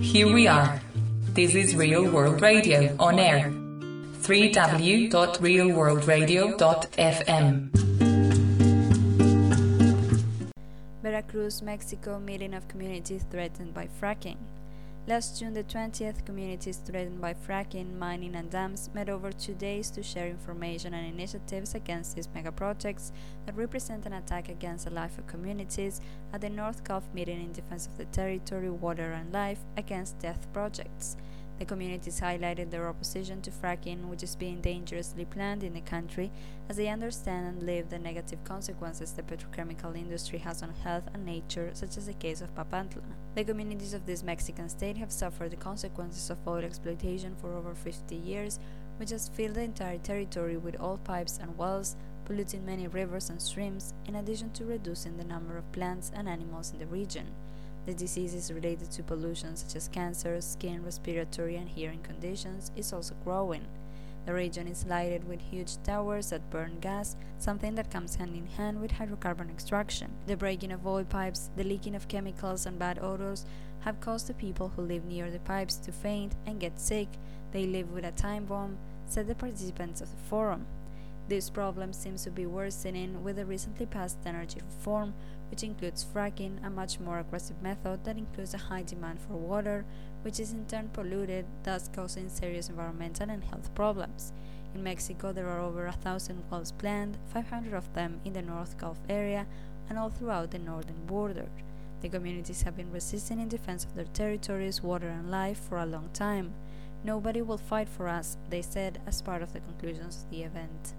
Here we are. This is Real World Radio on air. www.realworldradio.fm. Veracruz, Mexico, meeting of communities threatened by fracking. Last June the 20th, communities threatened by fracking, mining and dams met over 2 days to share information and initiatives against these megaprojects that represent an attack against the life of communities at the North Gulf meeting in defense of the territory, water and life against death projects. The communities highlighted their opposition to fracking, which is being dangerously planned in the country, as they understand and live the negative consequences the petrochemical industry has on health and nature, such as the case of Papantla. The communities of this Mexican state have suffered the consequences of oil exploitation for over 50 years, which has filled the entire territory with oil pipes and wells, polluting many rivers and streams, in addition to reducing the number of plants and animals in the region. The diseases related to pollution such as cancer, skin, respiratory and hearing conditions is also growing. The region is lighted with huge towers that burn gas, something that comes hand in hand with hydrocarbon extraction. The breaking of oil pipes, the leaking of chemicals and bad odors have caused the people who live near the pipes to faint and get sick. They live with a time bomb, said the participants of the forum. This problem seems to be worsening with the recently passed energy reform, which includes fracking, a much more aggressive method that includes a high demand for water, which is in turn polluted, thus causing serious environmental and health problems. In Mexico, there are over 1,000 wells planned, 500 of them in the North Gulf area and all throughout the northern border. The communities have been resisting in defense of their territories, water and life for a long time. Nobody will fight for us, they said as part of the conclusions of the event.